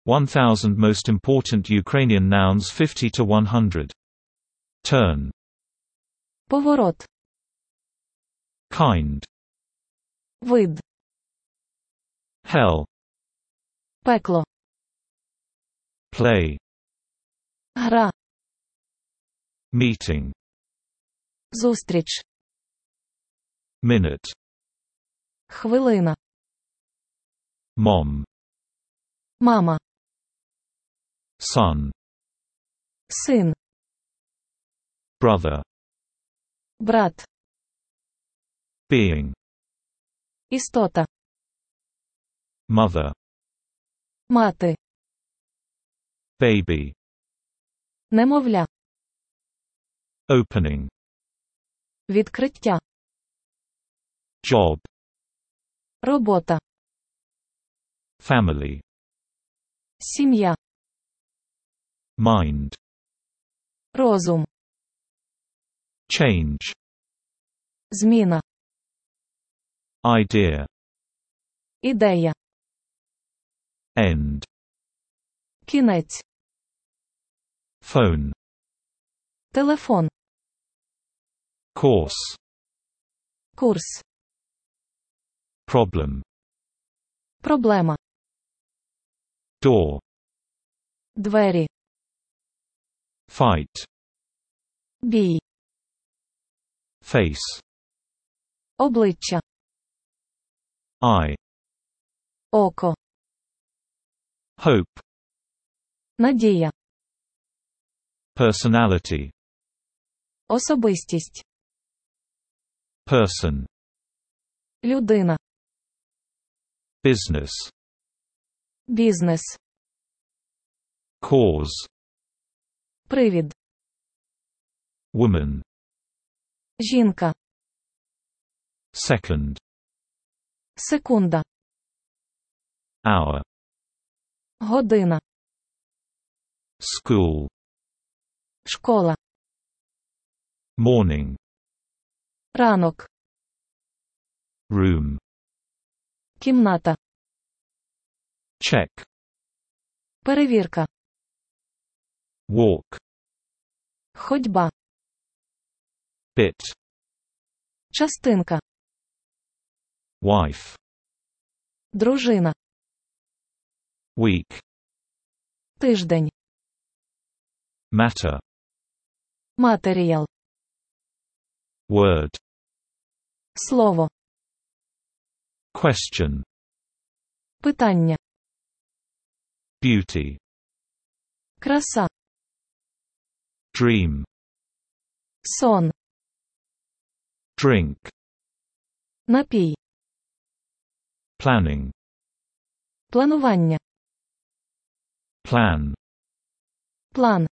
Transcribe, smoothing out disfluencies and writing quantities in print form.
1000 most important Ukrainian nouns 50 to 100. Turn. Поворот. Kind. Вид. Hell. Пекло. Play. Гра. Meeting. Зустріч. Minute. Хвилина. Mom. Мама. Son. Син. Brother. Брат. Being. Істота. Mother. Мати. Baby. Немовля. Opening. Відкриття. Job. Робота. Family. Сім'я. Mind. Розум. Change. Зміна. Idea. Ідея. End. Кінець. Phone. Телефон. Course. Курс. Problem. Проблема. Door. Двері. Fight. Бій. Face. Обличчя. Eye. Око. Hope. Надія. Personality. Особистість. Person. Людина. Business. Бізнес. Cause. Привід. Woman. Жінка. Second. Секунда. Hour. Година. School. Школа. Morning. Ранок. Room. Кімната. Check. Перевірка. Walk. Ходьба. Bit. Частинка. Wife. Дружина. Week. Тиждень. Matter. Матеріал. Word. Слово. Question. Питання. Beauty. Краса. Dream. Сон. Drink. Напій. Planning. Планування. Plan. План.